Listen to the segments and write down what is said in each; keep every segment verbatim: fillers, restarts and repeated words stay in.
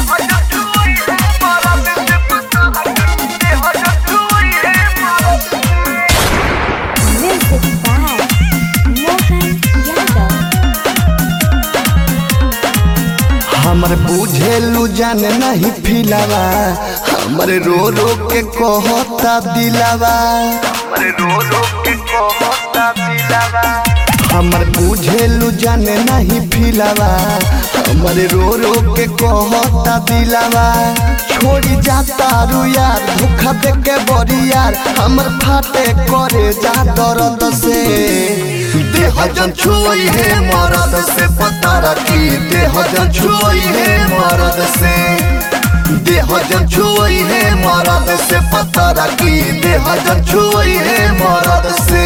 हमर बुझेलू जान नहीं फिलावा हमर रो रो के कहता दिलावा हमर रो रो के कहता दिलावा हमर बुझेलू जान नहीं फिलावा हमर रो रो के कहता दिलावा छोड़ी जाता रू यार धोखा दे के बड़ी यार हमर फाटे करे जा दर्द से देह जन छुई है मरद से पता रखी देह जन छुई है मरद से देह जन छुई है मरद से पता रखी देह जन छुई है मरद से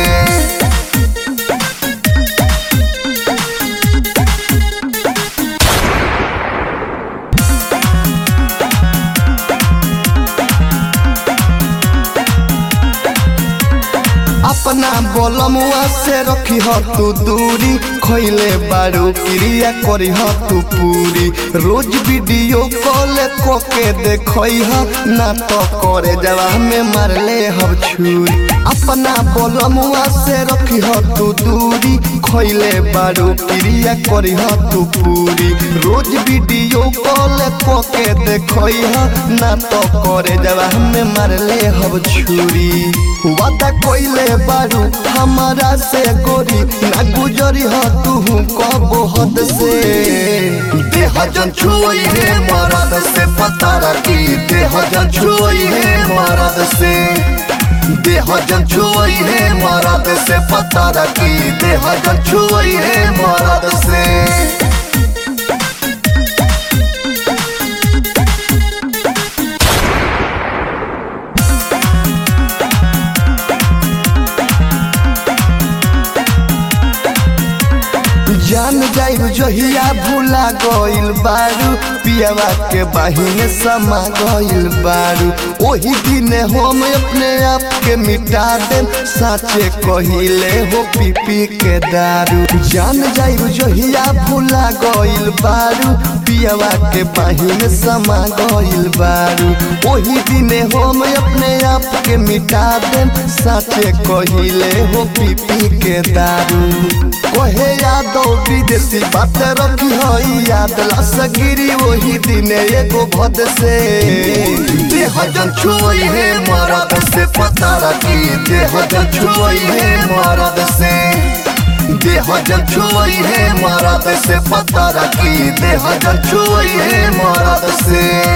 अपना बोलमुआ से रखी हो तू दूरी खोइले बारू क्रिया करी हो तू पूरी रोज वीडियो कॉल को के देखई हो ना तो करे जवा में मारले हम छुरी अपना बोलमुआ से रखी हो तू दूरी खोइले बारू क्रिया करी हो तू पूरी रोज वीडियो कॉल को के देखई हो ना तो करे जवा में मारले हम छुरी वादा कोइले बारू हमारा से गोरी ना गुजरी हो तू कबो हद से देह जन छुई है मरद से पता रखी देह जन छुई है मरद से देह जन छुई है मरद से पता रखी देह जन छुई है मरद से जान जाइब जहिया भूला गइल बारू पियावा के बाहिने समा गइल बारू ओही दिन हम अपने आप के मिटा देम साचे कहिले हो पी पी के दारू जान जाइब जहिया भूला गइल बारू पियावा के बाहिने समा गइल बारू ओही दिन हम अपने आप के मिटा देम साचे कहिले हो पी पी के दारू कहे यादो विदेशी बात रखी हो याद लसगिरी वही दिन एगो भद से देह जन छुई है मरद से पता रखी देह जन छुई है मरद से देह जन छुई है मरद से पता रखी देह जन छुई है मरद से।